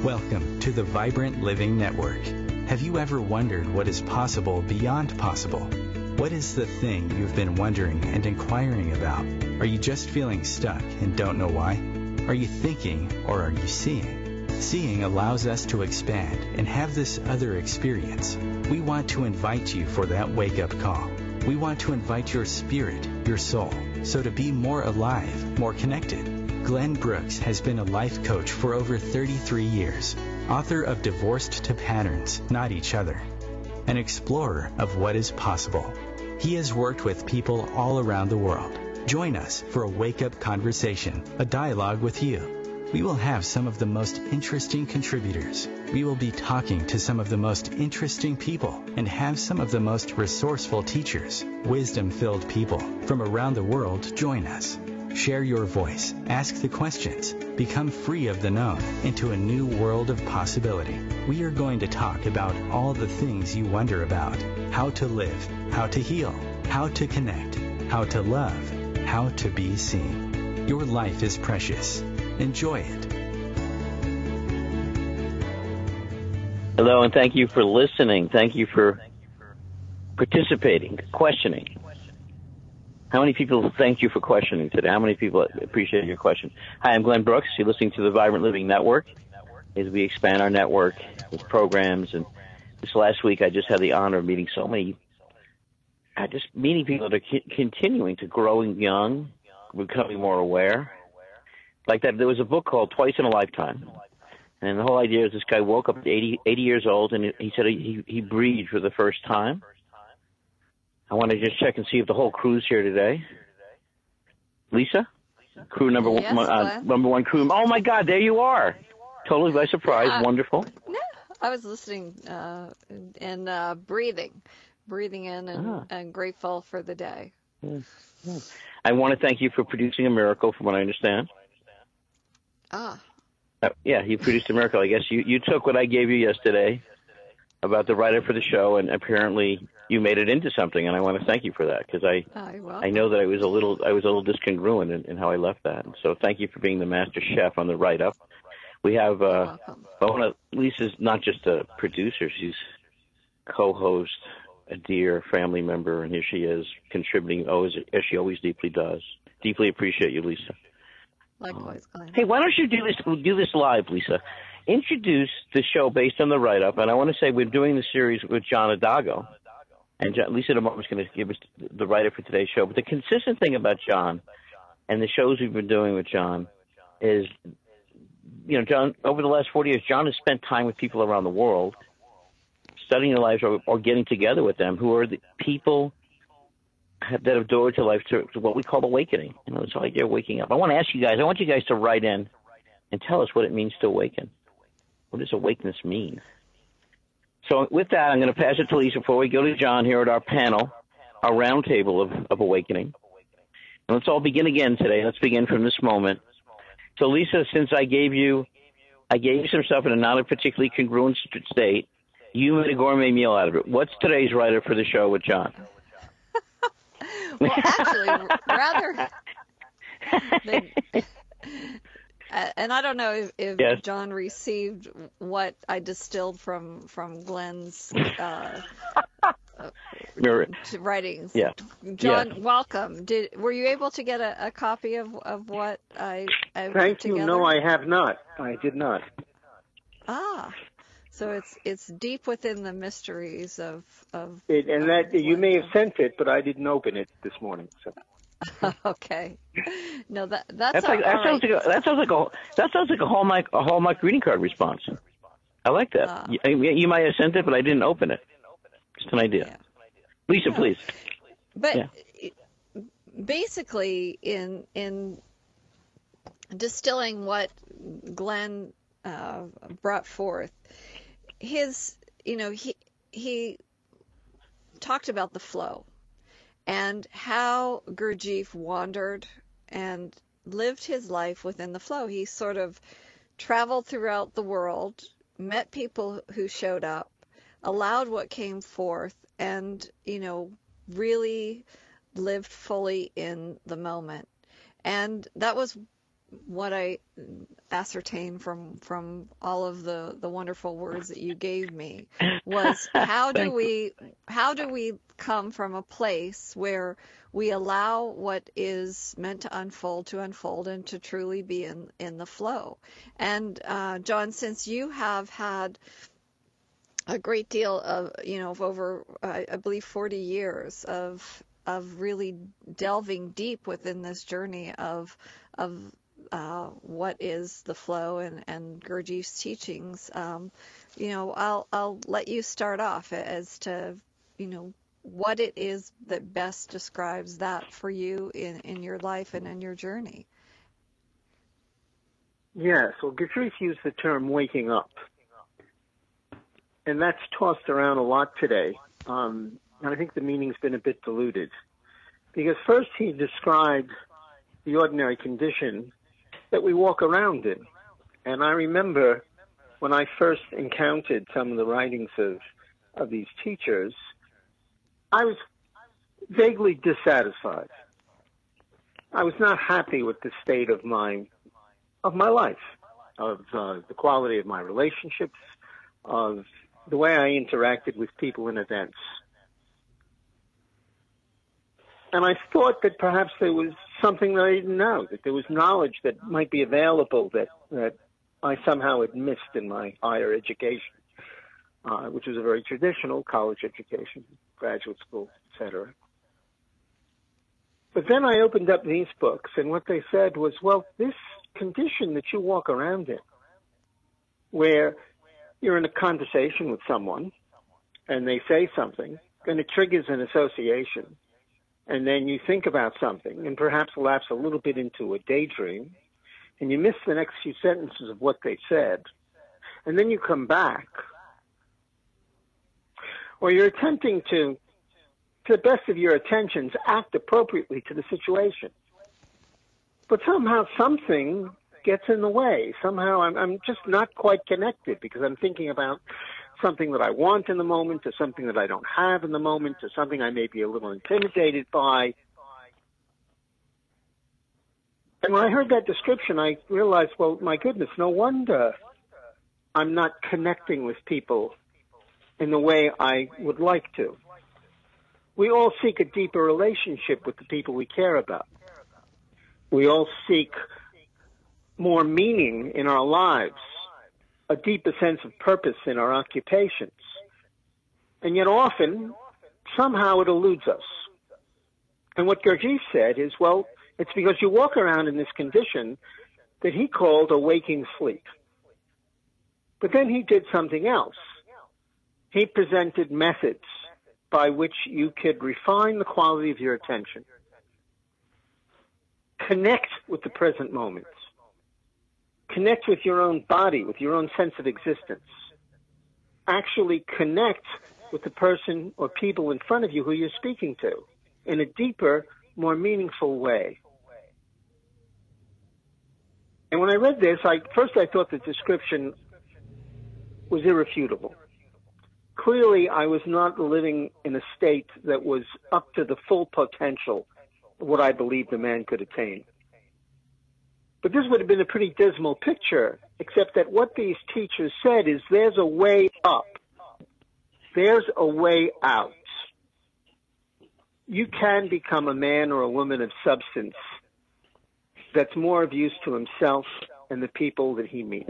Welcome to the Vibrant Living Network. Have you ever wondered what is possible beyond possible? What is the thing you've been wondering and inquiring about? Are you just feeling stuck and don't know why? Are you thinking or are you seeing? Seeing allows us to expand and have this other experience. We want to invite you for that wake-up call. We want to invite your spirit, your soul, so to be more alive, more connected. Glenn Brooks has been a life coach for over 33 years, author of Divorced to Patterns, Not Each Other, an explorer of what is possible. He has worked with people all around the world. Join us for a wake-up conversation, a dialogue with you. We will have some of the most interesting contributors. We will be talking to some of the most interesting people and have some of the most resourceful teachers, wisdom-filled people from around the world join us. Share your voice, ask the questions, become free of the known into a new world of possibility. We are going to talk about all the things you wonder about: how to live, how to heal, how to connect, how to love, how to be seen. Your life is precious. Enjoy it. Hello, and thank you for listening. Thank you for participating, questioning. How many people thank you for questioning today? How many people appreciate your question? Hi, I'm Glenn Brooks. You're listening to the Vibrant Living Network as we expand our network with programs. And this last week, I just had the honor of meeting meeting people that are continuing to growing young, becoming more aware. Like that, there was a book called Twice in a Lifetime. And the whole idea is this guy woke up at 80 years old, and he said he breathed for the first time. I want to just check and see if the whole crew's here today. Lisa? Crew number one crew. Oh, my God, there you are. Totally by surprise. Yeah. Wonderful. No, I was listening and breathing in and grateful for the day. Yeah. I want to thank you for producing a miracle, from what I understand. Yeah, you produced a miracle. I guess you took what I gave you yesterday about the writer for the show, and apparently you made it into something, and I want to thank you for that, because I know that I was a little discongruent in how I left that. And so thank you for being the master chef on the write-up. We have Lisa's not just a producer; she's co-host, a dear family member, and here she is contributing as she always deeply does. Deeply appreciate you, Lisa. Likewise, Glenn. Hey, why don't you do this live, Lisa? Introduce the show based on the write-up, and I want to say we're doing the series with John Adago, and Lisa tomorrow is going to give us the write-up for today's show. But the consistent thing about John and the shows we've been doing with John is, John, over the last 40 years, John has spent time with people around the world, studying their lives or getting together with them, who are the people that have door to life to what we call awakening. It's like you're waking up. I want you guys to write in and tell us what it means to awaken. What does awakeness mean? So with that, I'm going to pass it to Lisa before we go to John here at our panel, our round table of awakening. And let's all begin again today. Let's begin from this moment. So Lisa, since I gave you some stuff in a not particularly congruent state, you made a gourmet meal out of it. What's today's writer for the show with John? Well, actually, rather than, and I don't know if yes. John received what I distilled from Glenn's writings. Yeah. John, yes. Welcome. Were you able to get a copy of what I Thank you. together? No, I have not. I did not. So it's deep within the mysteries of it, and that you may have sent it, but I didn't open it this morning. So. Okay. No, that sounds like a Hallmark greeting card response. I like that. You might have sent it, but I didn't open it. Just an idea. Yeah. Lisa, please. But basically, in distilling what Glenn brought forth, he talked about the flow and how Gurdjieff wandered and lived his life within the flow. He sort of traveled throughout the world, met people who showed up, allowed what came forth, and, really lived fully in the moment. And that was what I ascertained from all of the wonderful words that you gave me was how do we come from a place where we allow what is meant to unfold and to truly be in the flow. And John, since you have had a great deal of, of over, I believe, 40 years of really delving deep within this journey of what is the flow and Gurdjieff's teachings. I'll let you start off as to, what it is that best describes that for you in your life and in your journey. Yes, well, Gurdjieff used the term waking up. And that's tossed around a lot today. And I think the meaning's been a bit diluted. Because first he described the ordinary condition that we walk around in. And I remember when I first encountered some of the writings of these teachers, I was vaguely dissatisfied. I was not happy with the state of my life, of the quality of my relationships, of the way I interacted with people and events. And I thought that perhaps there was something that I didn't know, that there was knowledge that might be available that I somehow had missed in my higher education, which was a very traditional college education, graduate school, etc. But then I opened up these books, and what they said was, well, this condition that you walk around in, where you're in a conversation with someone, and they say something, and it triggers an association, and then you think about something, and perhaps lapse a little bit into a daydream, and you miss the next few sentences of what they said, and then you come back, or you're attempting to the best of your attentions, act appropriately to the situation. But somehow something gets in the way. Somehow I'm just not quite connected because I'm thinking about something that I want in the moment, or something that I don't have in the moment, or something I may be a little intimidated by. And when I heard that description, I realized, well, my goodness, no wonder I'm not connecting with people in the way I would like to. We all seek a deeper relationship with the people we care about. We all seek more meaning in our lives, a deeper sense of purpose in our occupations. And yet often, somehow it eludes us. And what Gurdjieff said is, well, it's because you walk around in this condition that he called a waking sleep. But then he did something else. He presented methods by which you could refine the quality of your attention, connect with the present moment, connect with your own body, with your own sense of existence, actually connect with the person or people in front of you who you're speaking to in a deeper, more meaningful way. And when I read this, first I thought the description was irrefutable. Clearly, I was not living in a state that was up to the full potential of what I believed a man could attain. But this would have been a pretty dismal picture, except that what these teachers said is there's a way up. There's a way out. You can become a man or a woman of substance that's more of use to himself and the people that he meets.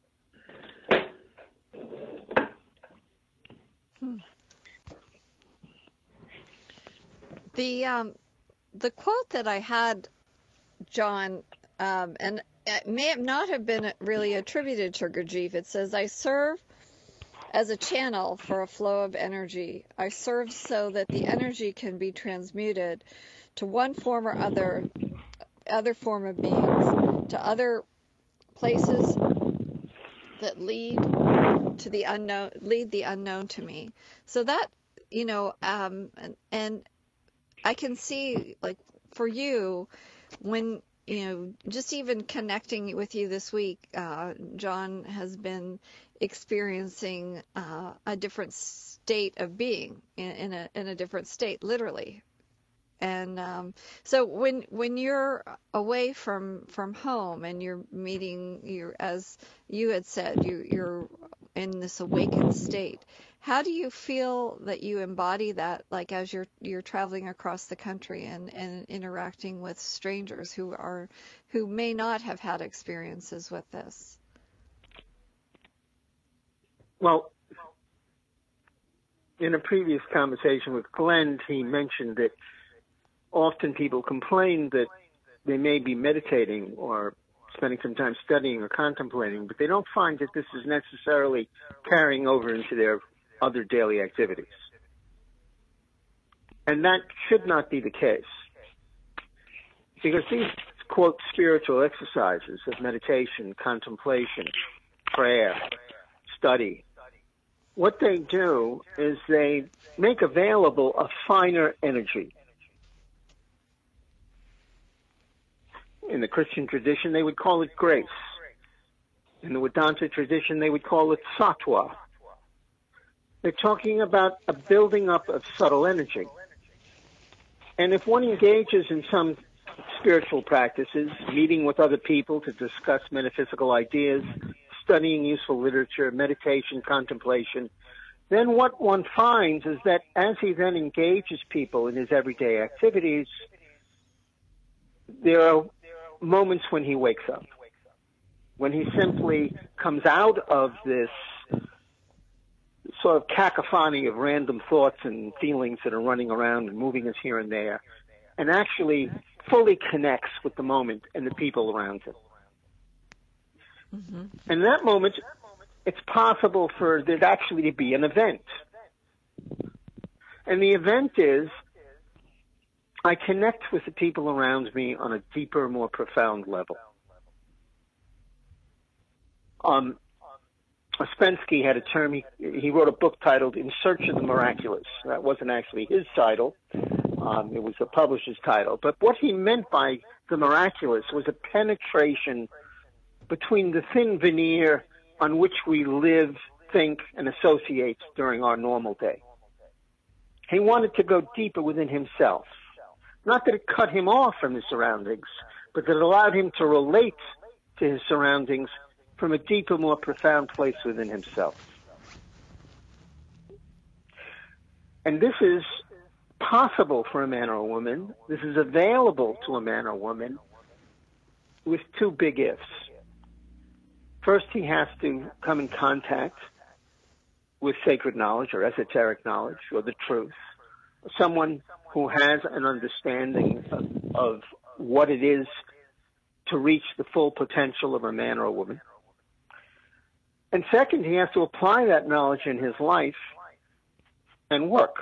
The quote that I had, John, and it may not have been really attributed to Gurdjieff. It says, I serve as a channel for a flow of energy. I serve so that the energy can be transmuted to one form or other form of beings, to other places that lead the unknown to me. So that, and I can see, like, for you, when, just even connecting with you this week, John has been experiencing a different state of being, in a different state, literally. And so when you're away from home and you're meeting, as you had said, you're in this awakened state. How do you feel that you embody that, like as you're traveling across the country and interacting with strangers who may not have had experiences with this? Well, in a previous conversation with Glenn, he mentioned that often people complain that they may be meditating or spending some time studying or contemplating, but they don't find that this is necessarily carrying over into their other daily activities. And that should not be the case. Because these, quote, spiritual exercises of meditation, contemplation, prayer, study, what they do is they make available a finer energy. In the Christian tradition, they would call it grace. In the Vedanta tradition, they would call it sattva. They're talking about a building up of subtle energy. And if one engages in some spiritual practices, meeting with other people to discuss metaphysical ideas, studying useful literature, meditation, contemplation, then what one finds is that as he then engages people in his everyday activities, there are moments when he wakes up, when he simply comes out of this sort of cacophony of random thoughts and feelings that are running around and moving us here and there, and actually fully connects with the moment and the people around him. Mm-hmm. And in that moment, it's possible for there actually to be an event. And the event is, I connect with the people around me on a deeper, more profound level. Ouspensky had a term, he wrote a book titled In Search of the Miraculous. That wasn't actually his title. It was the publisher's title. But what he meant by the miraculous was a penetration between the thin veneer on which we live, think, and associate during our normal day. He wanted to go deeper within himself. Not that it cut him off from his surroundings, but that it allowed him to relate to his surroundings from a deeper, more profound place within himself. And this is possible for a man or a woman. This is available to a man or woman with two big ifs. First, he has to come in contact with sacred knowledge or esoteric knowledge or the truth. Someone who has an understanding of what it is to reach the full potential of a man or a woman. And second, he has to apply that knowledge in his life and work.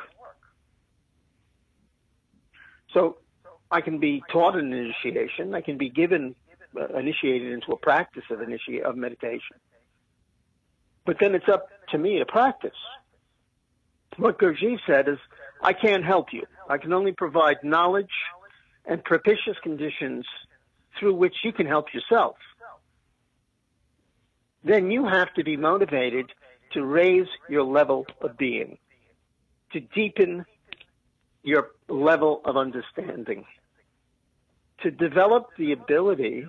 So I can be taught an initiation. I can be initiated into a practice of meditation. But then it's up to me to practice. What Gurdjieff said is, I can't help you. I can only provide knowledge and propitious conditions through which you can help yourself. Then you have to be motivated to raise your level of being, to deepen your level of understanding, to develop the ability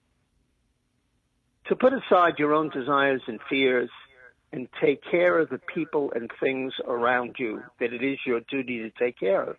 to put aside your own desires and fears and take care of the people and things around you that it is your duty to take care of.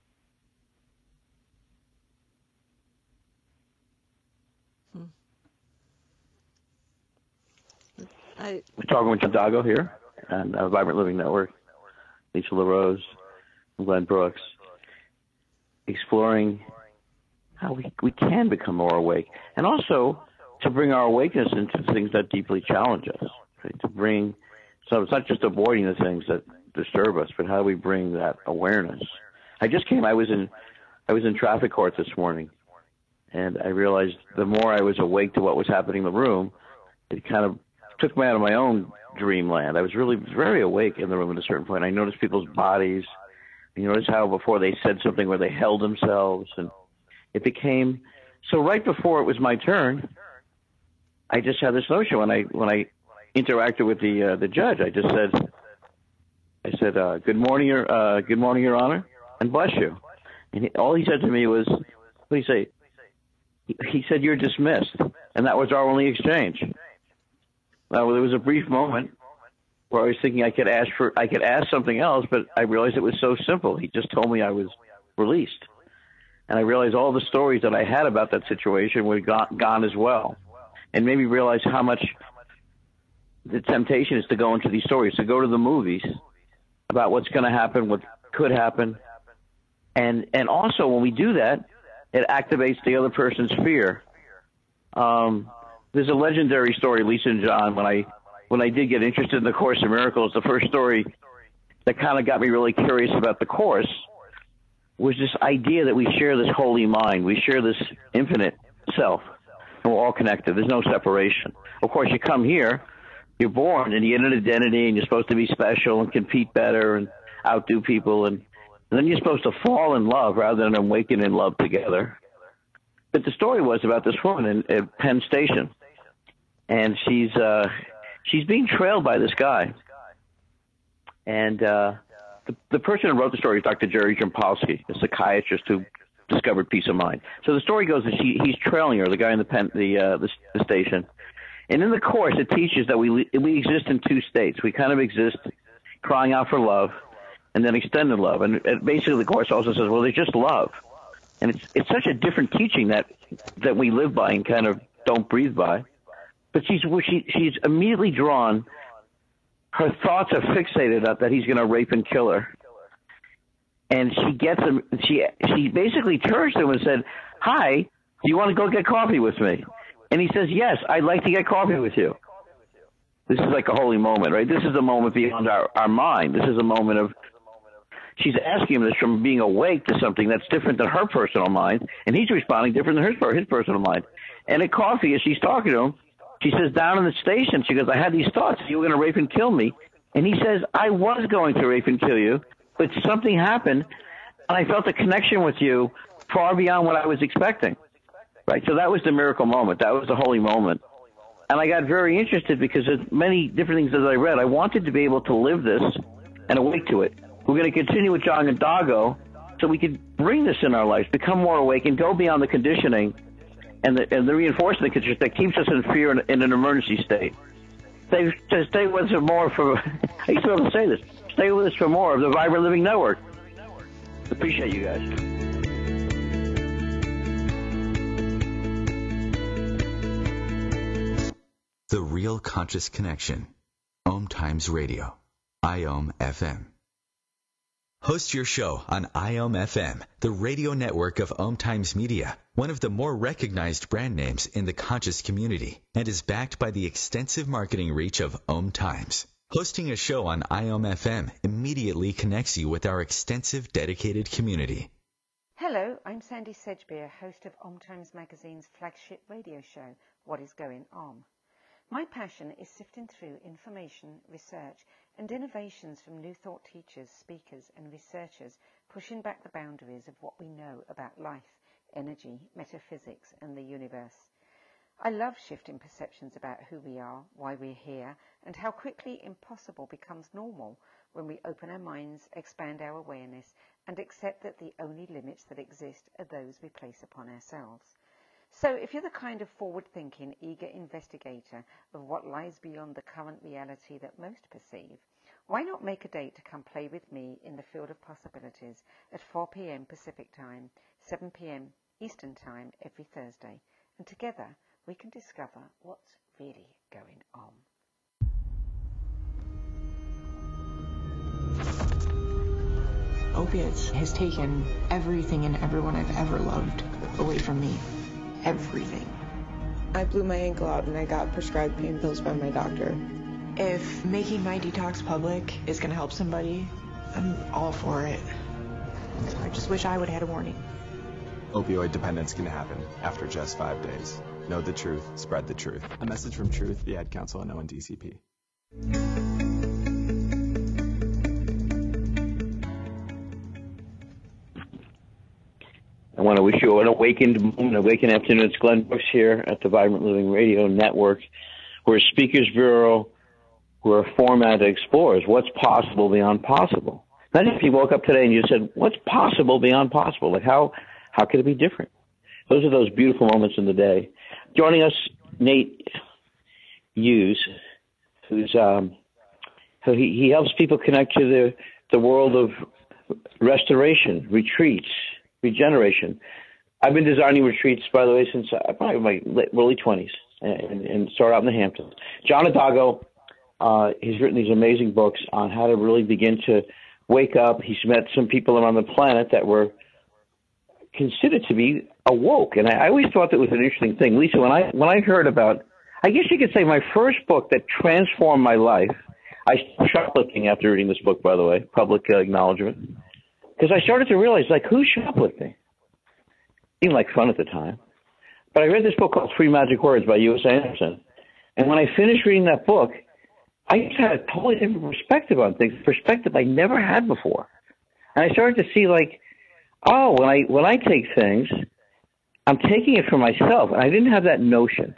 We're talking with John Dago here and Vibrant Living Network, Lisa LaRose, and Glenn Brooks, exploring how we can become more awake, and also to bring our awakeness into things that deeply challenge us. Right? So it's not just avoiding the things that disturb us, but how do we bring that awareness? I was in traffic court this morning, and I realized the more I was awake to what was happening in the room, it kind of took me out of my own dreamland. I was really very awake in the room at a certain point. I noticed people's bodies. You notice how before they said something where they held themselves, and it became so. Right before it was my turn, I just had this notion when I interacted with the judge. I just said, "Good morning, Your Honor, and bless you." And all he said to me was, what did he say? He said, "You're dismissed." And that was our only exchange. Well, there was a brief moment where I was thinking I could ask something else, but I realized it was so simple. He just told me I was released. And I realized all the stories that I had about that situation were gone as well. And made me realize how much the temptation is to go into these stories, to go to the movies about what's going to happen, what could happen. And also when we do that, it activates the other person's fear. There's a legendary story, Lisa and John, when I did get interested in the Course in Miracles, the first story that kind of got me really curious about the Course was this idea that we share this holy mind. We share this infinite self, and we're all connected. There's no separation. Of course, you come here, you're born, and you get an identity, and you're supposed to be special and compete better and outdo people, and then you're supposed to fall in love rather than awaken in love together. But the story was about this woman at Penn Station, and she's being trailed by this guy. And the person who wrote the story is Dr. Jerry Jampolsky, a psychiatrist who discovered peace of mind. So the story goes that he's trailing her, the guy in the station. And in the Course, it teaches that we exist in two states. We kind of exist crying out for love and then extended love. And basically the Course also says, well, there's just love. And it's such a different teaching that we live by and kind of don't breathe by. But she's immediately drawn. Her thoughts are fixated on that he's going to rape and kill her. And she gets him. She basically turns to him and said, "Hi, do you want to go get coffee with me?" And he says, "Yes, I'd like to get coffee with you." This is like a holy moment, right? This is a moment beyond our mind. This is a moment of, she's asking him this from being awake to something that's different than her personal mind, and he's responding different than his personal mind. And at coffee, as she's talking to him, she says, down in the station, she goes, "I had these thoughts. You were going to rape and kill me." And he says, "I was going to rape and kill you, but something happened, and I felt a connection with you far beyond what I was expecting." Right? So that was the miracle moment. That was the holy moment. And I got very interested because there's many different things that I read. I wanted to be able to live this and awake to it. We're going to continue with John and Dago so we could bring this in our lives, become more awake, and go beyond the conditioning and the reinforcement that keeps us in fear in an emergency state. Stay with us for more I used to be able to say this. Stay with us for more of the Vibrant Living Network. Appreciate you guys. The Real Conscious Connection. Om Times Radio. IOM FM. Host your show on IOM FM, the radio network of Om Times Media, one of the more recognized brand names in the conscious community, and is backed by the extensive marketing reach of Om Times. Hosting a show on IOM FM immediately connects you with our extensive dedicated community. Hello, I'm Sandy Sedgbeer, host of Om Times Magazine's flagship radio show, What is Going On? My passion is sifting through information, research, and innovations from new thought teachers, speakers, and researchers pushing back the boundaries of what we know about life, energy, metaphysics, and the universe. I love shifting perceptions about who we are, why we're here, and how quickly impossible becomes normal when we open our minds, expand our awareness, and accept that the only limits that exist are those we place upon ourselves. So if you're the kind of forward-thinking, eager investigator of what lies beyond the current reality that most perceive, why not make a date to come play with me in the field of possibilities at 4 p.m. Pacific Time, 7 p.m. Eastern Time every Thursday, and together we can discover what's really going on. Opiates has taken everything and everyone I've ever loved away from me. Everything. I blew my ankle out and I got prescribed pain pills by my doctor. If making my detox public is going to help somebody, I'm all for it. So I just wish I would have had a warning. Opioid dependence can happen after just 5 days. Know the truth, spread the truth. A message from Truth, the Ad Council, and ONDCP. I want to wish you an awakened moment, awakened afternoon. It's Glenn Brooks here at the Vibrant Living Radio Network. We're a Speakers Bureau. We're a format that explores what's possible beyond possible. Imagine if you woke up today and you said, what's possible beyond possible? Like how could it be different? Those are those beautiful moments in the day. Joining us, Nate Hughes, who's he helps people connect to the world of restoration, retreats, regeneration. I've been designing retreats, by the way, since probably my early 20s and started out in the Hamptons. John Adago, he's written these amazing books on how to really begin to wake up. He's met some people around the planet that were considered to be awoke. And I always thought that was an interesting thing. Lisa, when I heard about, I guess you could say my first book that transformed my life, I stopped shoplifting after reading this book, by the way, public acknowledgement, because I started to realize, like, who's shoplifting? Seemed like fun at the time. But I read this book called Three Magic Words by U.S. Anderson. And when I finished reading that book, I just had a totally different perspective on things, perspective I never had before. And I started to see, like, oh, when I take things, I'm taking it for myself. And I didn't have that notion.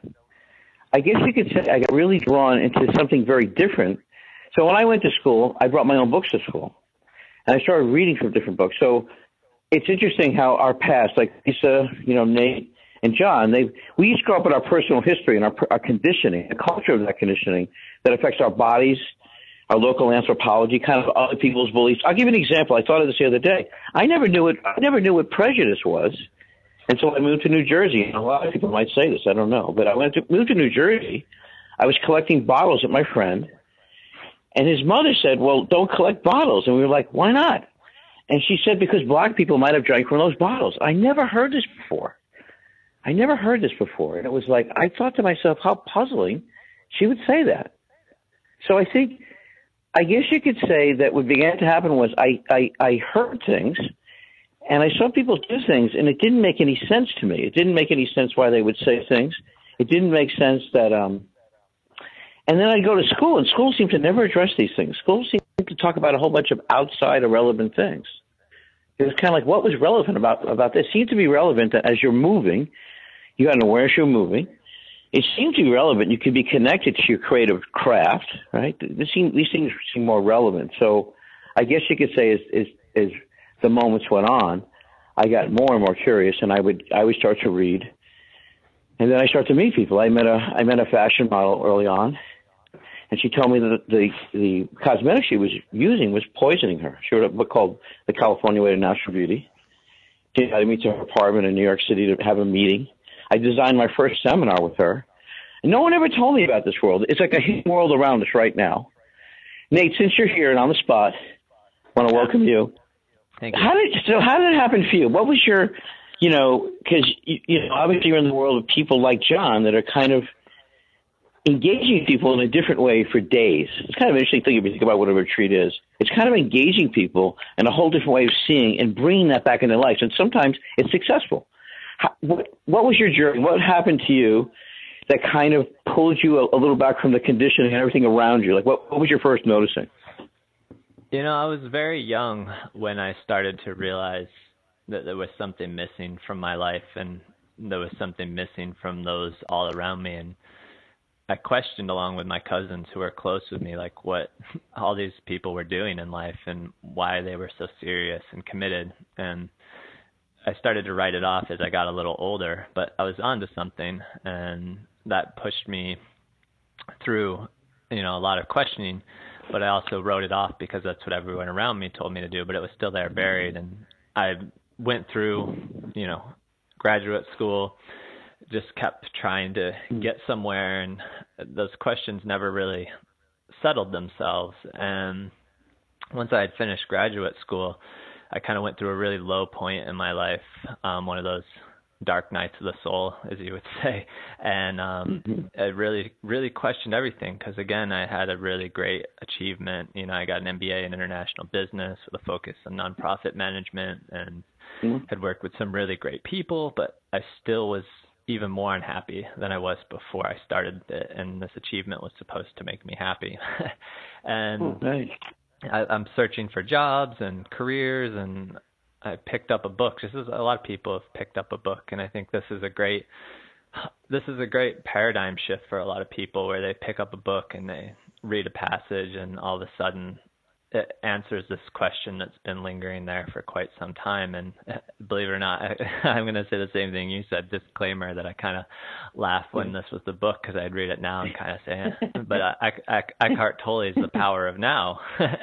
I guess you could say I got really drawn into something very different. So when I went to school, I brought my own books to school. And I started reading from different books. So it's interesting how our past, like Lisa, Nate, and John, we each grow up in our personal history and our conditioning, the culture of that conditioning that affects our bodies, our local anthropology, kind of other people's beliefs. I'll give you an example. I thought of this the other day. I never knew what prejudice was until I moved to New Jersey. And a lot of people might say this, I don't know, but I moved to New Jersey. I was collecting bottles with my friend, and his mother said, "Well, don't collect bottles." And we were like, "Why not?" And she said, because black people might have drank from those bottles. I never heard this before. And it was like, I thought to myself, how puzzling she would say that. So I guess you could say that what began to happen was I heard things, and I saw people do things, and it didn't make any sense to me. It didn't make any sense why they would say things. It didn't make sense that, and then I'd go to school, and school seemed to never address these things. School seemed to talk about a whole bunch of outside irrelevant things. It was kind of like, what was relevant about this? It seemed to be relevant that as you're moving, you got an awareness you're moving. It seemed to be relevant. You could be connected to your creative craft, right? These things seem more relevant. So I guess you could say as the moments went on, I got more and more curious, and I would start to read. And then I started to meet people. I met a fashion model early on, and she told me that the cosmetics she was using was poisoning her. She wrote a book called The California Way to Natural Beauty. She invited me to her apartment in New York City to have a meeting. I designed my first seminar with her. And no one ever told me about this world. It's like a hidden world around us right now. Nate, since you're here and on the spot, I want to welcome you. Thank you. How did it happen for you? What was your, because, obviously you're in the world of people like John that are kind of engaging people in a different way for days. It's kind of an interesting thing if you think about what a retreat is. It's kind of engaging people in a whole different way of seeing and bringing that back into their lives. And sometimes it's successful. What was your journey? What happened to you that kind of pulled you a little back from the conditioning and everything around you? Like, what was your first noticing? I was very young when I started to realize that there was something missing from my life, and there was something missing from those all around me. And I questioned, along with my cousins who were close with me, like what all these people were doing in life and why they were so serious and committed. And I started to write it off as I got a little older, but I was onto something, and that pushed me through, a lot of questioning, but I also wrote it off because that's what everyone around me told me to do, but it was still there buried. And I went through, graduate school, just kept trying to get somewhere, and those questions never really settled themselves. And once I had finished graduate school, I kind of went through a really low point in my life, one of those dark nights of the soul, as you would say. And I really, really questioned everything because, again, I had a really great achievement. I got an MBA in international business with a focus on nonprofit management, and had worked with some really great people, but I still was even more unhappy than I was before I started it, and this achievement was supposed to make me happy. And I'm searching for jobs and careers, and I picked up a book. A lot of people have picked up a book, and I think this is a great paradigm shift for a lot of people, where they pick up a book and they read a passage, and all of a sudden it answers this question that's been lingering there for quite some time. And believe it or not, I'm going to say the same thing you said, disclaimer, that I kind of laugh when this was the book, because I'd read it now and kind of say, but Eckhart Tolle's The Power of Now.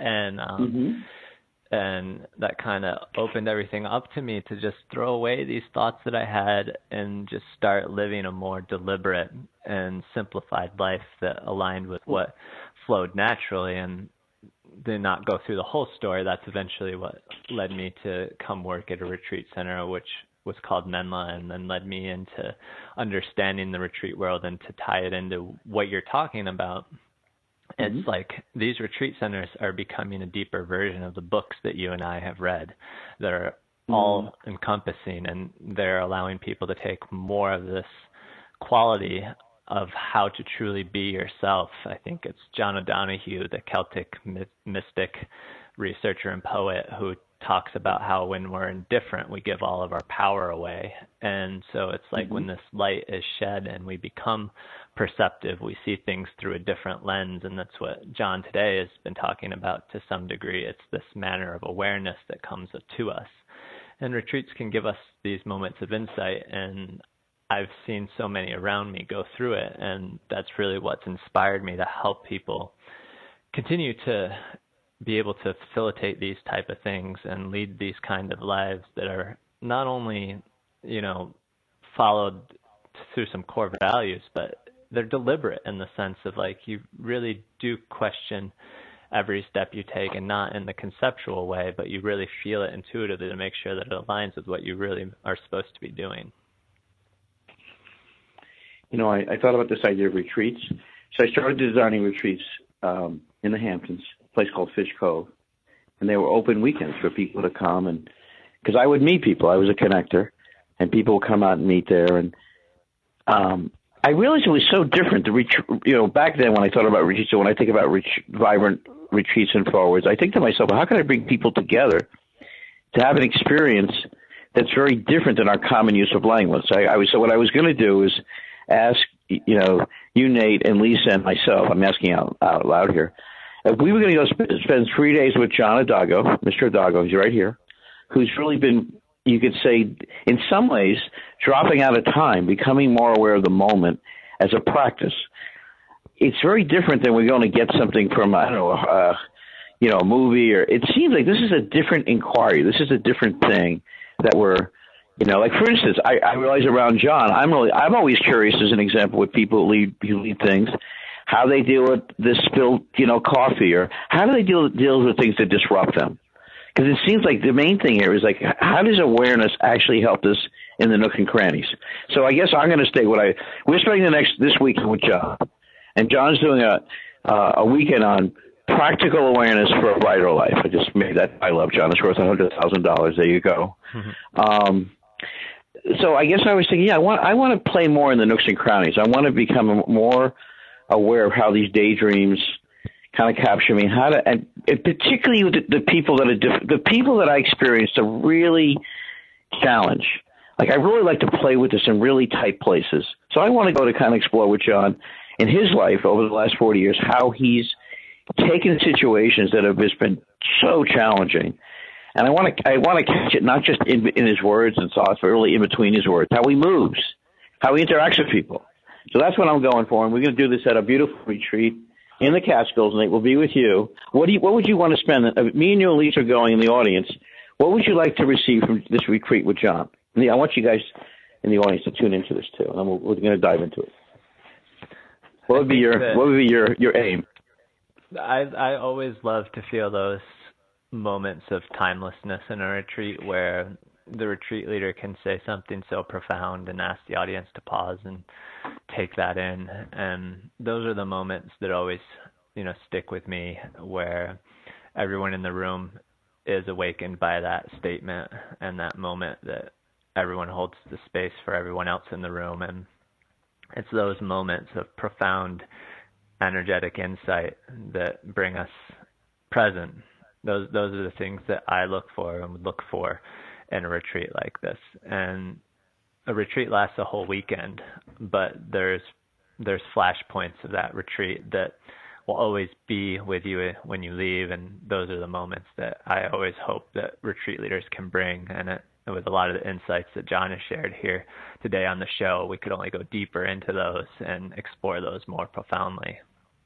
And that kind of opened everything up to me to just throw away these thoughts that I had and just start living a more deliberate and simplified life that aligned with what flowed naturally, and did not go through the whole story. That's eventually what led me to come work at a retreat center, which was called Menla, and then led me into understanding the retreat world and to tie it into what you're talking about. It's like these retreat centers are becoming a deeper version of the books that you and I have read that are all encompassing, and they're allowing people to take more of this quality of how to truly be yourself. I think it's John O'Donohue, the Celtic mystic researcher and poet, who talks about how when we're indifferent, we give all of our power away. And so it's like when this light is shed and we become perceptive, we see things through a different lens. And that's what John today has been talking about to some degree. It's this manner of awareness that comes to us. And retreats can give us these moments of insight, and I've seen so many around me go through it, and that's really what's inspired me to help people continue to be able to facilitate these type of things and lead these kind of lives that are not only, followed through some core values, but they're deliberate in the sense of like you really do question every step you take, and not in the conceptual way, but you really feel it intuitively to make sure that it aligns with what you really are supposed to be doing. I thought about this idea of retreats. So I started designing retreats in the Hamptons, a place called Fish Cove. And they were open weekends for people to come. And because I would meet people. I was a connector. And people would come out and meet there. And I realized it was so different. Back then when I thought about retreats, so when I think about vibrant retreats and forwards, I think to myself, well, how can I bring people together to have an experience that's very different than our common use of language? So what I was going to do is ask, you, Nate, and Lisa, and myself, I'm asking out loud here, if we were going to go spend 3 days with John Adago, Mr. Adago, he's right here, who's really been, you could say, in some ways, dropping out of time, becoming more aware of the moment as a practice. It's very different than we're going to get something from, a movie, or it seems like this is a different inquiry. This is a different thing that we're, like for instance, I realize around John, I'm always curious as an example with people who lead things, how they deal with this spilled, coffee, or how do they deal with things that disrupt them? Because it seems like the main thing here is like, how does awareness actually help us in the nooks and crannies? So I guess I'm going to stay we're spending this weekend with John, and John's doing a weekend on practical awareness for a brighter life. I just made that. I love John. It's worth $100,000. There you go. So I guess I was thinking, I want to play more in the nooks and crannies. I want to become more aware of how these daydreams kind of capture me, and particularly with the people that are the people that I experience to really challenge. Like I really like to play with this in really tight places. So I want to go to kind of explore with John in his life over the last 40 years, how he's taken situations that have just been so challenging. And I want to catch it not just in his words and thoughts, but really in between his words, how he moves, how he interacts with people. So that's what I'm going for. And we're going to do this at a beautiful retreat in the Catskills, and it will be with you. What would you want to spend? Me and you and Lisa are going in the audience. What would you like to receive from this retreat with John? I want you guys in the audience to tune into this too, and we're going to dive into it. What would be your aim? I always love to feel those moments of timelessness in a retreat where the retreat leader can say something so profound and ask the audience to pause and take that in. And those are the moments that always, stick with me, where everyone in the room is awakened by that statement and that moment that everyone holds the space for everyone else in the room. And it's those moments of profound energetic insight that bring us present. Those are the things that I look for and would look for in a retreat like this. And a retreat lasts a whole weekend, but there's flashpoints of that retreat that will always be with you when you leave, and those are the moments that I always hope that retreat leaders can bring. And with a lot of the insights that John has shared here today on the show, we could only go deeper into those and explore those more profoundly.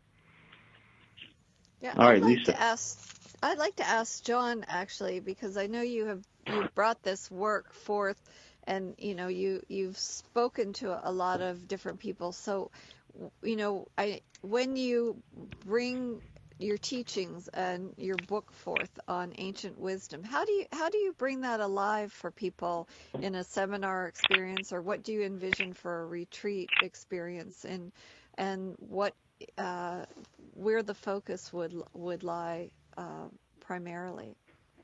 Yeah, All right, Lisa. I'd like to ask John, actually, because I know you've brought this work forth, and you've spoken to a lot of different people. So, when you bring your teachings and your book forth on ancient wisdom, how do you bring that alive for people in a seminar experience, or what do you envision for a retreat experience, and what where the focus would lie primarily?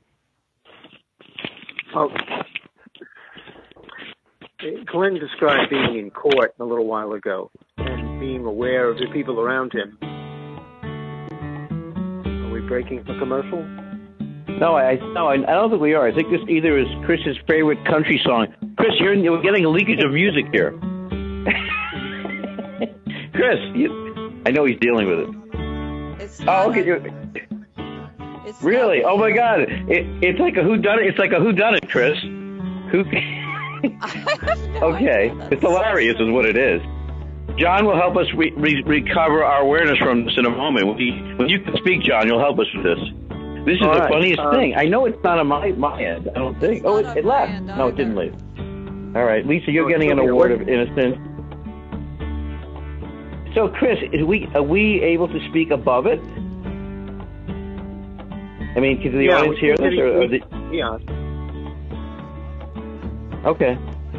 Well, Glenn described being in court a little while ago and being aware of the people around him. Are we breaking the commercial? No, I don't think we are. I think this either is Chris's favorite country song. Chris, you're getting a leakage of music here. Chris, I know he's dealing with it. Okay. Really? Oh my God! It's like a whodunit. It's like a whodunit, Chris. Okay, it's hilarious, is what it is. John will help us recover our awareness from this in a moment. When you can speak, John, you'll help us with this. This is the funniest thing. I know it's not on my end. I don't think. Oh, it left. No, it didn't leave. All right, Lisa, you're getting an award of innocence. So, Chris, are we able to speak above it? I mean, can the audience hear this? Yeah. Okay.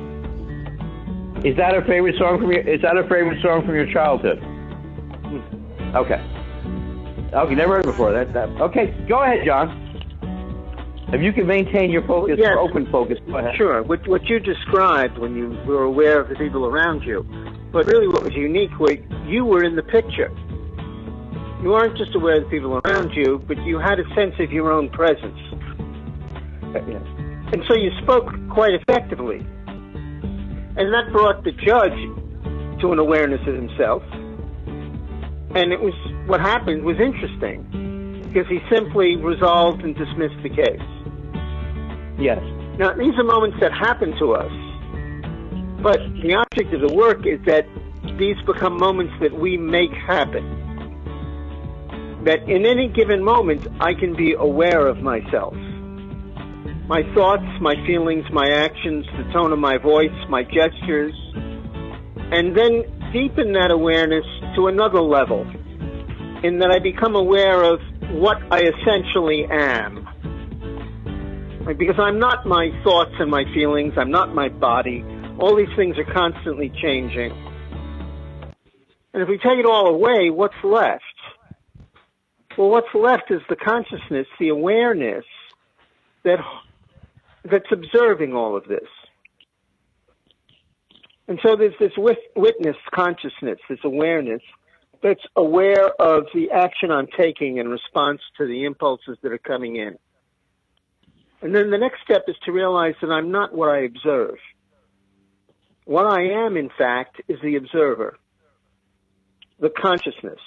Is that a favorite song from your childhood? Okay. Okay, never heard it before. Okay, go ahead, John. If you can maintain your focus, or open focus, go ahead. Sure. What you described when you were aware of the people around you, but really what was unique was you were in the picture. You aren't just aware of the people around you, but you had a sense of your own presence. Yes. And so you spoke quite effectively. And that brought the judge to an awareness of himself. And what happened was interesting, because he simply resolved and dismissed the case. Yes. Now, these are moments that happen to us, but the object of the work is that these become moments that we make happen. That in any given moment, I can be aware of myself. My thoughts, my feelings, my actions, the tone of my voice, my gestures, and then deepen that awareness to another level, in that I become aware of what I essentially am. Because I'm not my thoughts and my feelings, I'm not my body. All these things are constantly changing. And if we take it all away, what's left? Well, what's left is the consciousness, the awareness that's observing all of this. And so there's this witness consciousness, this awareness that's aware of the action I'm taking in response to the impulses that are coming in. And then the next step is to realize that I'm not what I observe. What I am, in fact, is the observer, the consciousness.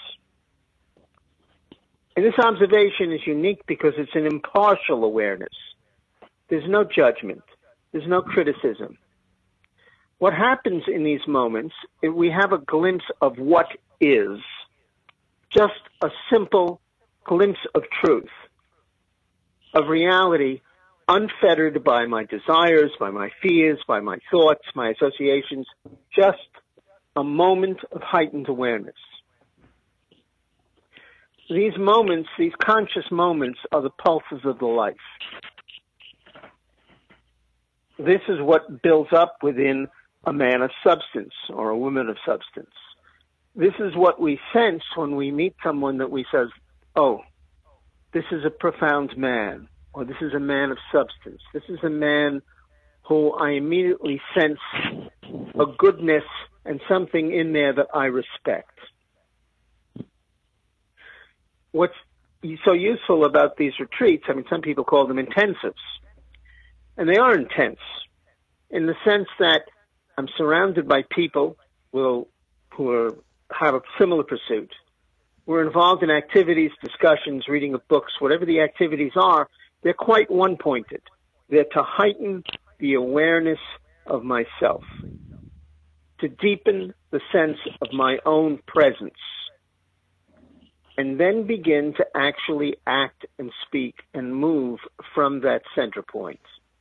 And this observation is unique because it's an impartial awareness. There's no judgment. There's no criticism. What happens in these moments is we have a glimpse of what is, just a simple glimpse of truth, of reality, unfettered by my desires, by my fears, by my thoughts, my associations, just a moment of heightened awareness. These moments, these conscious moments, are the pulses of the life. This is what builds up within a man of substance or a woman of substance. This is what we sense when we meet someone that we say, oh, this is a profound man, or this is a man of substance. This is a man who I immediately sense a goodness and something in there that I respect. What's so useful about these retreats, I mean, some people call them intensives, and they are intense in the sense that I'm surrounded by people who have a similar pursuit. we're involved in activities, discussions, reading of books, whatever the activities are, they're quite one-pointed. They're to heighten the awareness of myself, to deepen the sense of my own presence, and then begin to actually act and speak and move from that center point.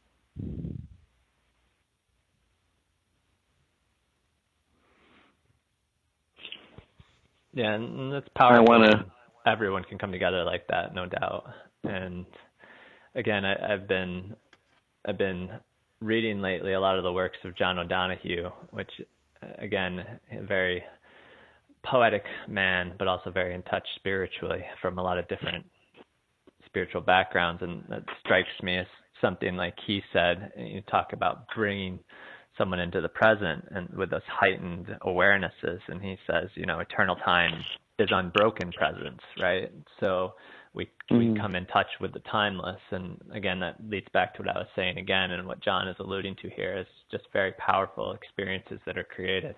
Yeah, and that's powerful. Everyone can come together like that, no doubt. And again, I've been reading lately a lot of the works of John O'Donohue, which, again, a very poetic man, but also very in touch spiritually from a lot of different spiritual backgrounds. And that strikes me as something like he said, you talk about bringing someone into the present and with those heightened awarenesses. And he says, eternal time is unbroken presence, right? So we come in touch with the timeless. And again, that leads back to what I was saying again, and what John is alluding to here is just very powerful experiences that are created.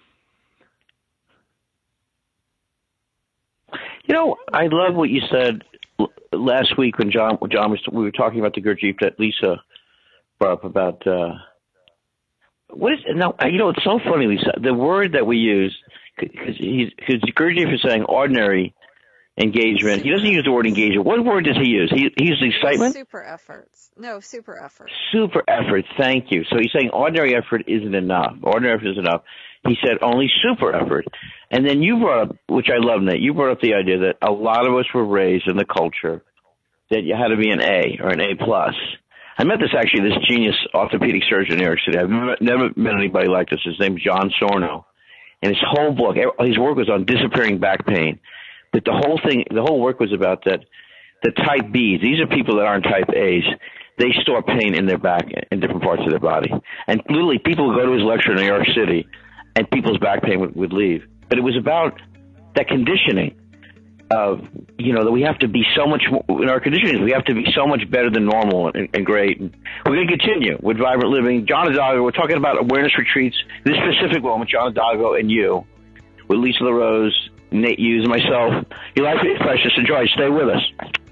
I love what you said last week when we were talking about the Gurdjieff that Lisa brought up about what is now. It's so funny, Lisa. The word that we use, because Gurdjieff is saying ordinary engagement. He doesn't use the word engagement. What word does he use? He uses excitement? Super efforts. No, super effort. Super effort. Thank you. So he's saying ordinary effort isn't enough. Ordinary effort isn't enough. He said only super effort. And then you brought up, which I love, Nate, you brought up the idea that a lot of us were raised in the culture that you had to be an A or an A+. I met this genius orthopedic surgeon in New York City. I've never met anybody like this. His name's John Sorno. And his whole book, his work was on disappearing back pain. But the whole work was about that. The type Bs, these are people that aren't type As. They store pain in their back, in different parts of their body. And literally, people would go to his lecture in New York City, and people's back pain would leave. But it was about that conditioning of, that we have to be so much more, in our conditioning, we have to be so much better than normal and great. And we're going to continue with Vibrant Living. John Hidalgo, we're talking about awareness retreats, this specific one with John Hidalgo and you, with Lisa LaRose, Nate Hughes, and myself. Your life is precious. Enjoy. Stay with us.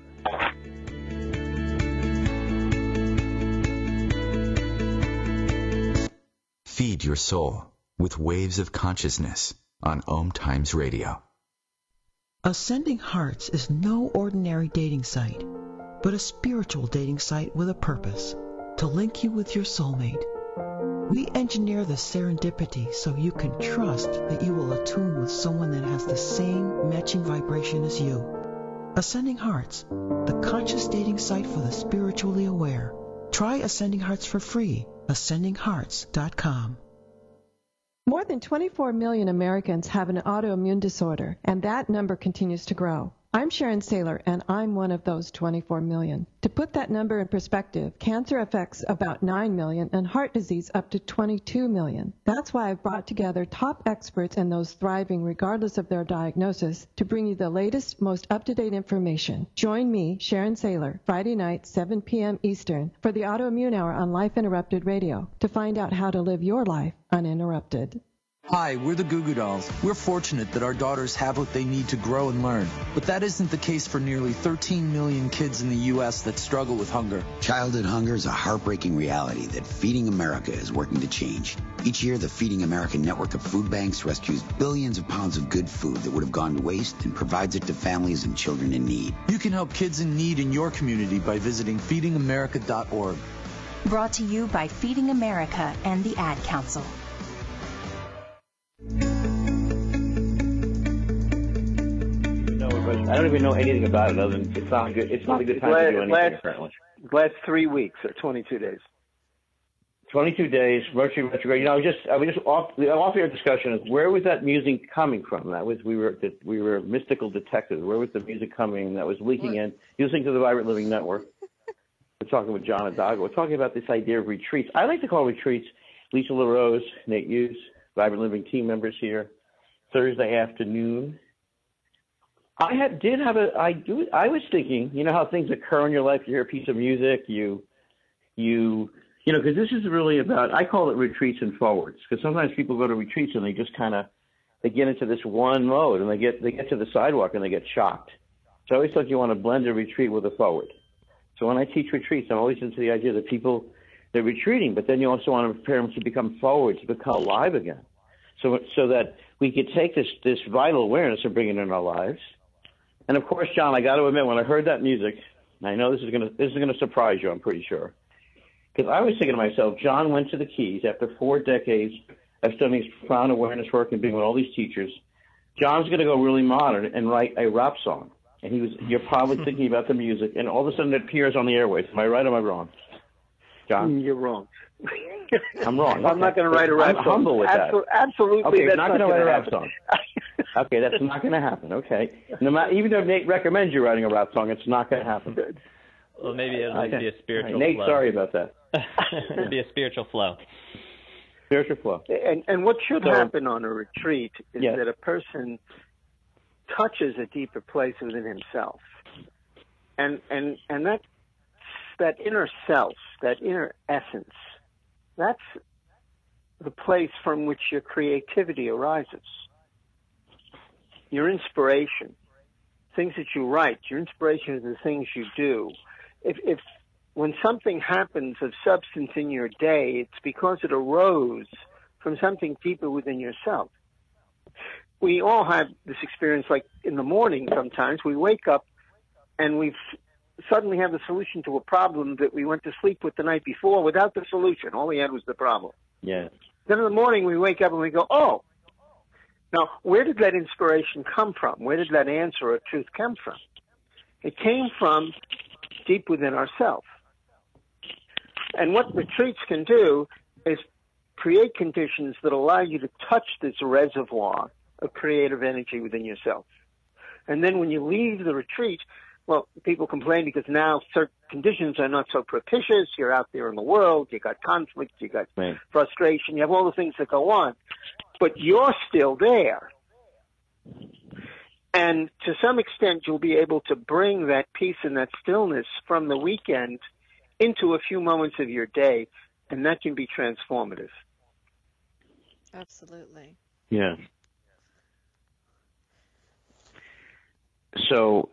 Feed your soul with Waves of Consciousness on Om Times Radio. Ascending Hearts is no ordinary dating site, but a spiritual dating site with a purpose, to link you with your soulmate. We engineer the serendipity so you can trust that you will attune with someone that has the same matching vibration as you. Ascending Hearts, the conscious dating site for the spiritually aware. Try Ascending Hearts for free. AscendingHearts.com. More than 24 million Americans have an autoimmune disorder, and that number continues to grow. I'm Sharon Saylor, and I'm one of those 24 million. To put that number in perspective, cancer affects about 9 million and heart disease up to 22 million. That's why I've brought together top experts and those thriving regardless of their diagnosis to bring you the latest, most up-to-date information. Join me, Sharon Saylor, Friday night, 7 p.m. Eastern, for the Autoimmune Hour on Life Interrupted Radio to find out how to live your life uninterrupted. Hi, we're the Goo Goo Dolls. We're fortunate that our daughters have what they need to grow and learn. But that isn't the case for nearly 13 million kids in the U.S. that struggle with hunger. Childhood hunger is a heartbreaking reality that Feeding America is working to change. Each year, the Feeding America network of food banks rescues billions of pounds of good food that would have gone to waste and provides it to families and children in need. You can help kids in need in your community by visiting feedingamerica.org. Brought to you by Feeding America and the Ad Council. I don't even know anything about it other than it's not a good time to do anything apparently. Last 3 weeks or 22 days. 22 days, Mercury retrograde. I was just off your discussion is where was that music coming from? That was we were mystical detectives. Where was the music coming that was leaking in? Listening to the Vibrant Living Network. We're talking with John Hidalgo. We're talking about this idea of retreats. I like to call retreats Lisa LaRose, Nate Hughes, Vibrant Living team members here, Thursday afternoon. I was thinking, how things occur in your life. You hear a piece of music, because this is really about, I call it retreats and forwards, because sometimes people go to retreats and they just kind of they get into this one mode, and they get to the sidewalk and they get shocked. So I always thought you want to blend a retreat with a forward. So when I teach retreats, I'm always into the idea that people, they're retreating, but then you also want to prepare them to become forward, to become alive again. So that we could take this vital awareness and bring it in our lives. And of course, John, I got to admit, when I heard that music, and I know this is gonna surprise you, I'm pretty sure, because I was thinking to myself, John went to the Keys after 4 decades of studying profound awareness work and being with all these teachers. John's going to go really modern and write a rap song. And you're probably thinking about the music, and all of a sudden it appears on the airwaves. Am I right or am I wrong? John? You're wrong. I'm wrong. Okay. I'm not going to write a rap song. I'm humble with that. Absolutely, okay, that's not going to write a rap song. Okay, that's not going to happen. Okay. No matter, even if Nate recommends you writing a rap song, it's not going to happen. Well, maybe it'll be a spiritual Nate, flow. sorry about that. It'll be a spiritual flow. Spiritual flow. And what should happen on a retreat is Yes. that a person touches a deeper place within himself. And that inner self, that inner essence, that's the place from which your creativity arises. Your inspiration, things that you write, your inspiration is the things you do. If when something happens of substance in your day, it's because it arose from something deeper within yourself. We all have this experience, like in the morning sometimes. We wake up and we suddenly have the solution to a problem that we went to sleep with the night before without the solution. All we had was the problem. Yeah. Then in the morning we wake up and we go, oh. Now, where did that inspiration come from? Where did that answer or truth come from? It came from deep within ourselves. And what retreats can do is create conditions that allow you to touch this reservoir of creative energy within yourself. And then when you leave the retreat, well, people complain because now certain conditions are not so propitious. You're out there in the world. You got conflict. You got frustration. You have all the things that go on. But you're still there. And to some extent, you'll be able to bring that peace and that stillness from the weekend into a few moments of your day, and that can be transformative. Absolutely. Yeah. So,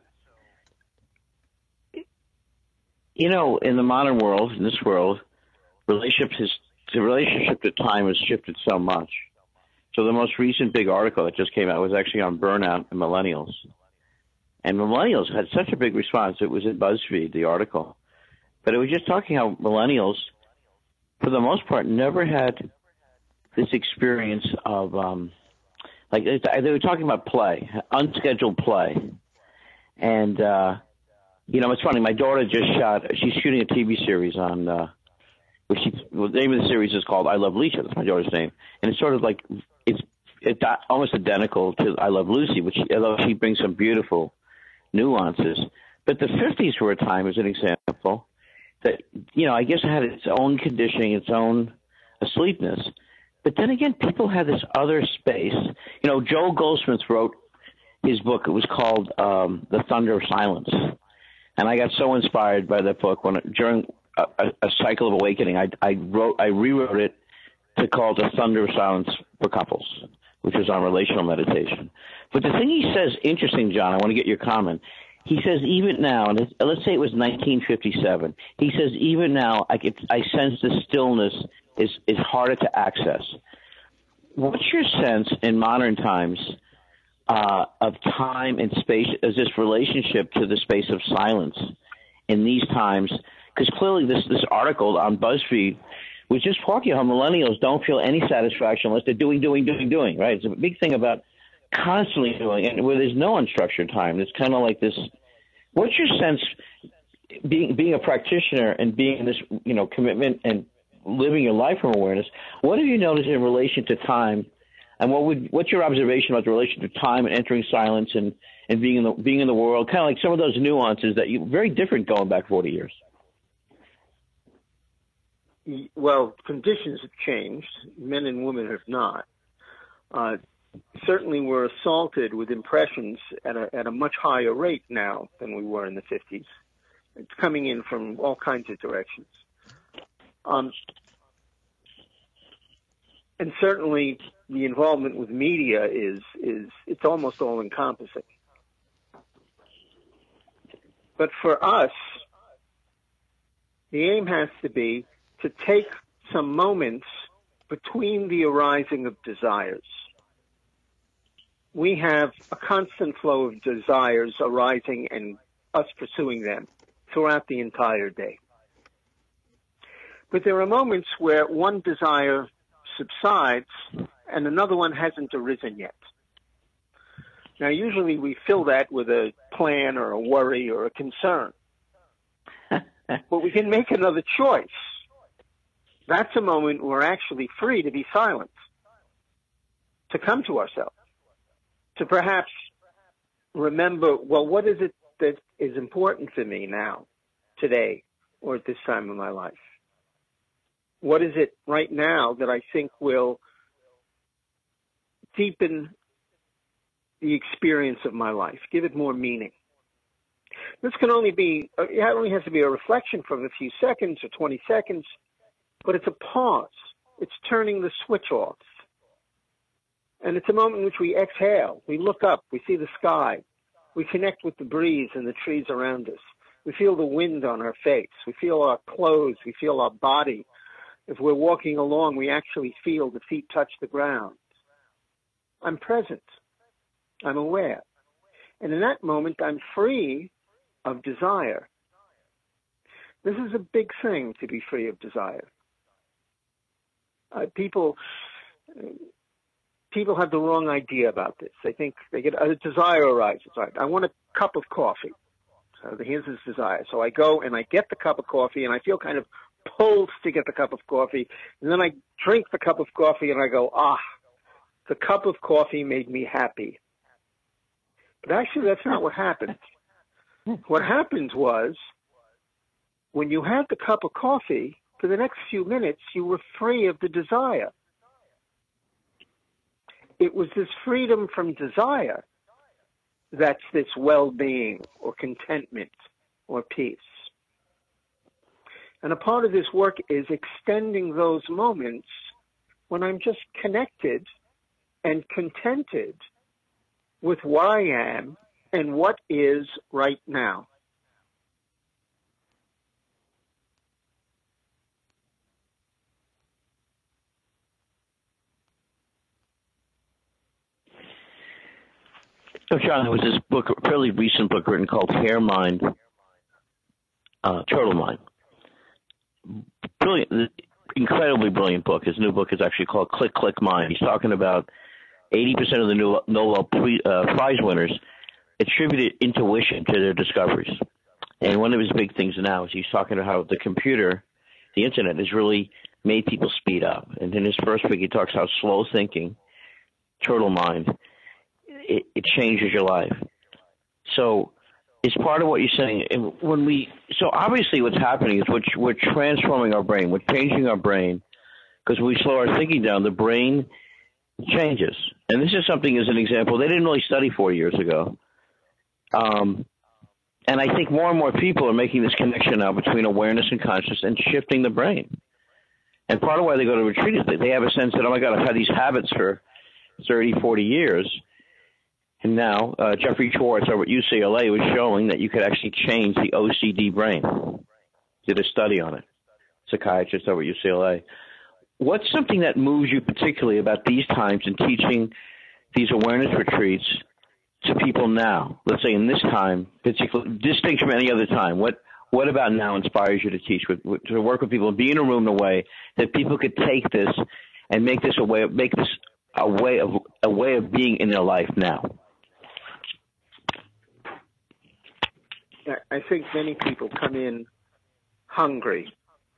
you know, in the modern world, in this world, the relationship to time has shifted so much. So the most recent big article that just came out was actually on burnout and millennials. And millennials had such a big response. It was in BuzzFeed, the article. But it was just talking how millennials, for the most part, never had this experience of, like, they were talking about play, unscheduled play. And, you know, it's funny. My daughter she's shooting a TV series on, the name of the series is called I Love Lisa. That's my daughter's name. And it's sort of like, it's almost identical to I Love Lucy, although she brings some beautiful nuances. But the 50s were a time, as an example, that, you know, I guess it had its own conditioning, its own asleepness. But then again, people had this other space. You know, Joel Goldsmith wrote his book. It was called The Thunder of Silence. And I got so inspired by that book during a cycle of awakening, I rewrote it to call The Thunder of Silence for Couples, which was on relational meditation. But the thing he says, interesting, John, I want to get your comment. He says even now, and let's say it was 1957, he says even now I sense the stillness is harder to access. What's your sense in modern times of time and space as this relationship to the space of silence in these times? Because clearly this article on BuzzFeed was just talking how millennials don't feel any satisfaction unless they're doing, right? It's a big thing about constantly doing, and where there's no unstructured time. It's kind of like this. What's your sense, being a practitioner and being in this, you know, commitment and living your life from awareness? What have you noticed in relation to time, and what's your observation about the relation to time and entering silence and being in the world? Kind of like some of those nuances that very different going back 40 years. Well, conditions have changed. Men and women have not. Certainly we're assaulted with impressions at a much higher rate now than we were in the 50s. It's coming in from all kinds of directions. And certainly the involvement with media is it's almost all encompassing. But for us, the aim has to be to take some moments between the arising of desires. We have a constant flow of desires arising and us pursuing them throughout the entire day. But there are moments where one desire subsides and another one hasn't arisen yet. Now, usually we fill that with a plan or a worry or a concern. But we can make another choice. That's a moment we're actually free to be silent, to come to ourselves, to perhaps remember, well, what is it that is important to me now, today, or at this time in my life? What is it right now that I think will deepen the experience of my life, give it more meaning? This can only be, it only has to be a reflection for a few seconds or 20 seconds, but it's a pause. It's turning the switch off. And it's a moment in which we exhale. We look up. We see the sky. We connect with the breeze and the trees around us. We feel the wind on our face. We feel our clothes. We feel our body. If we're walking along, we actually feel the feet touch the ground. I'm present. I'm aware. And in that moment, I'm free of desire. This is a big thing, to be free of desire. People have the wrong idea about this. They think they get a desire arises. Right? I want a cup of coffee. So here's this desire. So I go and I get the cup of coffee, and I feel kind of pulled to get the cup of coffee. And then I drink the cup of coffee, and I go, the cup of coffee made me happy. But actually, that's not what happened. What happened was, when you had the cup of coffee, for the next few minutes, you were free of the desire. It was this freedom from desire that's this well-being or contentment or peace. And a part of this work is extending those moments when I'm just connected and contented with what I am and what is right now. So, John, there was this book, a fairly recent book written called Hare Mind, Turtle Mind. Brilliant, incredibly brilliant book. His new book is actually called Click, Click Mind. He's talking about 80% of the Nobel Prize winners attributed intuition to their discoveries. And one of his big things now is he's talking about how the computer, the internet, has really made people speed up. And in his first book, he talks how slow thinking, turtle mind, it changes your life. So it's part of what you're saying. And so obviously what's happening is we're transforming our brain. We're changing our brain because when we slow our thinking down, the brain changes. And this is something as an example they didn't really study 4 years ago. And I think more and more people are making this connection now between awareness and consciousness and shifting the brain. And part of why they go to retreat is that they have a sense that, oh my God, I've had these habits for 30, 40 years. And now Jeffrey Schwartz over at UCLA was showing that you could actually change the OCD brain. Did a study on it. Psychiatrist over at UCLA. What's something that moves you particularly about these times in teaching these awareness retreats to people now? Let's say in this time, particularly distinct from any other time. What about now inspires you to teach, to work with people, and be in a room in a way that people could take this and make this a way of being in their life now? I think many people come in hungry.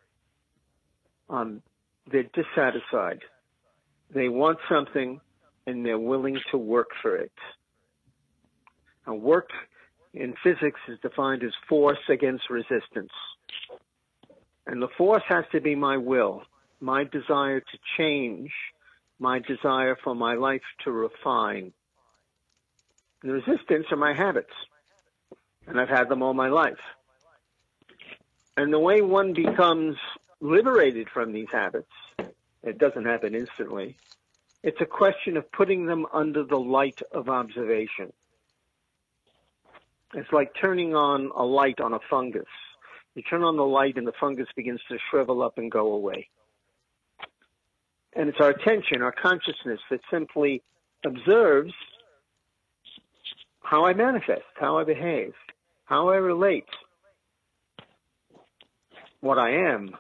They're dissatisfied. They want something, and they're willing to work for it. Now, work in physics is defined as force against resistance. And the force has to be my will, my desire to change, my desire for my life to refine. The resistance are my habits. And I've had them all my life. And the way one becomes liberated from these habits, it doesn't happen instantly, It's a question of putting them under the light of observation. It's like turning on a light on a fungus. You turn on the light and the fungus begins to shrivel up and go away. And it's our attention, our consciousness that simply observes how I manifest, how I behave, how I relate, what I am.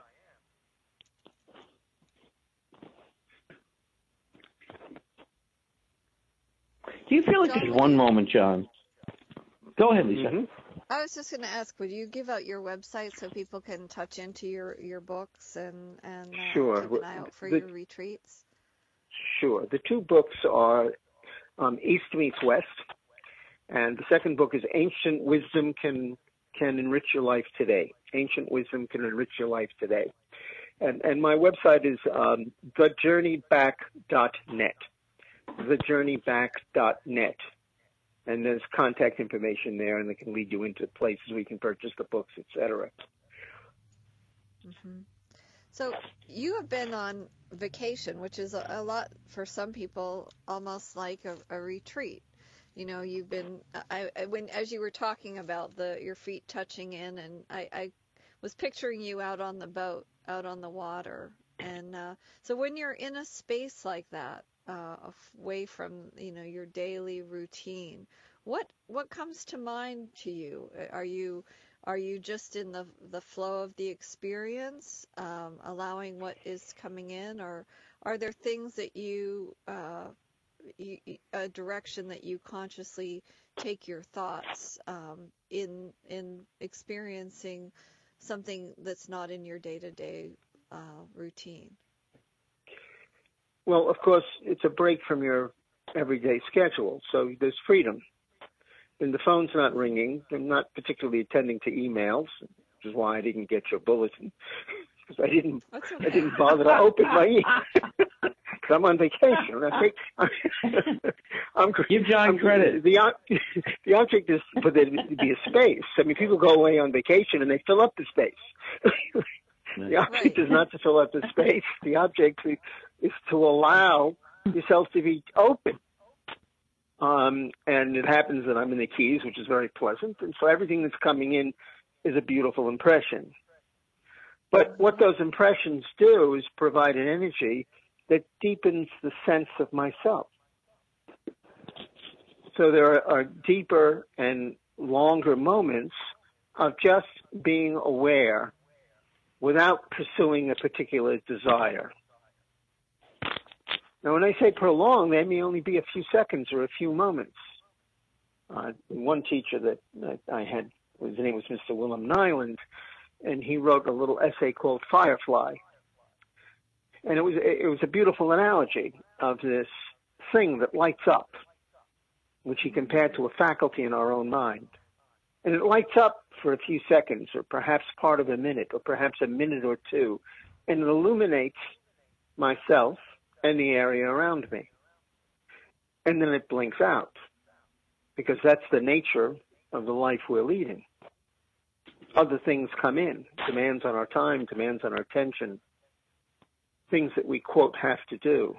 Do you feel like there's one moment, John? Go ahead, Lisa. Mm-hmm. I was just going to ask, would you give out your website so people can touch into your books and Sure. keep an eye out for your retreats? Sure. The two books are East Meets West, and the second book is Ancient Wisdom Can Enrich Your Life Today. Ancient Wisdom Can Enrich Your Life Today. And my website is thejourneyback.net. Thejourneyback.net. And there's contact information there, and it can lead you into places where you can purchase the books, etc. Mm-hmm. So you have been on vacation, which is a lot for some people, almost like a retreat. You know, you've been as you were talking about your feet touching in, and I was picturing you out on the boat, out on the water, and so when you're in a space like that, away from your daily routine, what comes to mind to you? Are you just in the flow of the experience, allowing what is coming in, or are there things that a direction that you consciously take your thoughts in experiencing something that's not in your day-to-day routine? Well, of course, it's a break from your everyday schedule, so there's freedom. And the phone's not ringing. I'm not particularly attending to emails, which is why I didn't get your bulletin, because I didn't bother to open my email. Because I'm on vacation. Give John credit. The object is for there to be a space. I mean, people go away on vacation and they fill up the space. The object is not to fill up the space. The object is to allow yourself to be open. And it happens that I'm in the Keys, which is very pleasant. And so everything that's coming in is a beautiful impression. But what those impressions do is provide an energy that deepens the sense of myself. So there are deeper and longer moments of just being aware without pursuing a particular desire. Now, when I say prolong, they may only be a few seconds or a few moments. One teacher that I had, his name was Mr. Willem Nyland, and he wrote a little essay called Firefly. And it was a beautiful analogy of this thing that lights up, which he compared to a faculty in our own mind. And it lights up for a few seconds, or perhaps part of a minute, or perhaps a minute or two, and it illuminates myself and the area around me. And then it blinks out, because that's the nature of the life we're leading. Other things come in, demands on our time, demands on our attention, things that we, quote, have to do.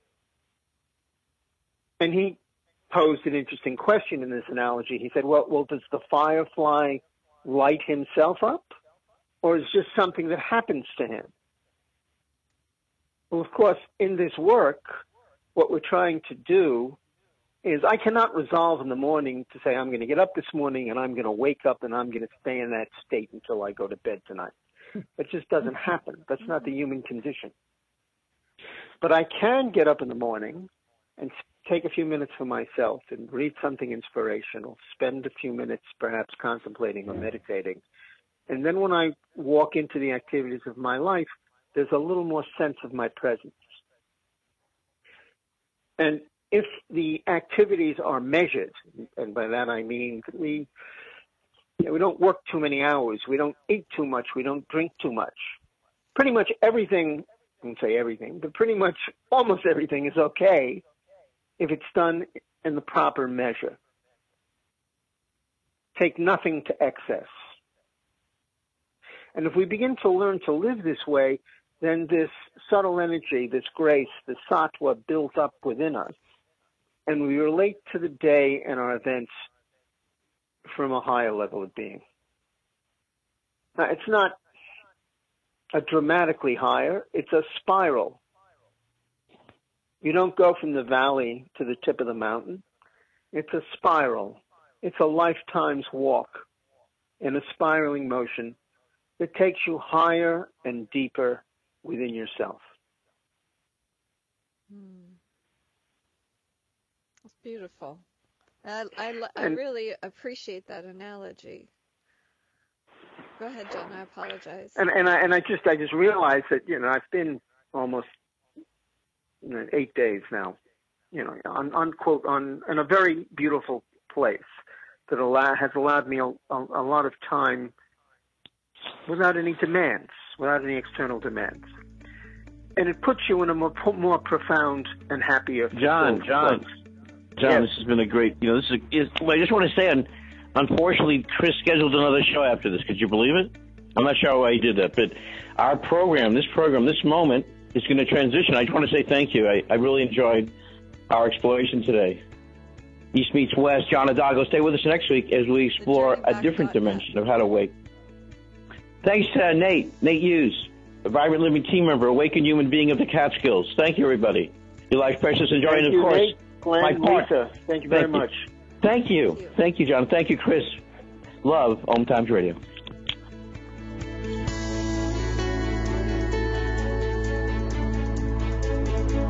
And he posed an interesting question in this analogy. He said, well, does the firefly light himself up, or is it just something that happens to him? Well, of course, in this work, what we're trying to do is I cannot resolve in the morning to say I'm going to get up this morning and I'm going to wake up and I'm going to stay in that state until I go to bed tonight. It just doesn't happen. That's not the human condition. But I can get up in the morning and take a few minutes for myself and read something inspirational, spend a few minutes perhaps contemplating or meditating. And then when I walk into the activities of my life, there's a little more sense of my presence. And if the activities are measured, and by that I mean we don't work too many hours, we don't eat too much, we don't drink too much. Pretty much everything, I wouldn't say everything, but pretty much almost everything is okay if it's done in the proper measure. Take nothing to excess. And if we begin to learn to live this way, then this subtle energy, this grace, this sattva builds up within us, and we relate to the day and our events from a higher level of being. Now, it's not a dramatically higher, it's a spiral. You don't go from the valley to the tip of the mountain. It's a spiral. It's a lifetime's walk in a spiraling motion that takes you higher and deeper within yourself. That's beautiful. I really appreciate that analogy. Go ahead, John. I apologize. And I just realized that, I've been almost 8 days now, in a very beautiful place that has allowed me a lot of time without any demands, without any external demands. And it puts you in a more profound and happier John, yes. This has been a great, I just want to say, unfortunately, Chris scheduled another show after this. Could you believe it? I'm not sure why he did that, but our program, this moment, is going to transition. I just want to say thank you. I really enjoyed our exploration today. East meets West. John Adago, stay with us next week as we explore a different dimension of how to wake. Thanks to Nate Hughes, a Vibrant Living team member, awakened human being of the Catskills. Thank you, everybody. Your life precious. Enjoy it, of course. Nate, Glenn, Lisa. Thank you very much. Thank you. Thank you, John. Thank you, Chris. Love, Om Times Radio.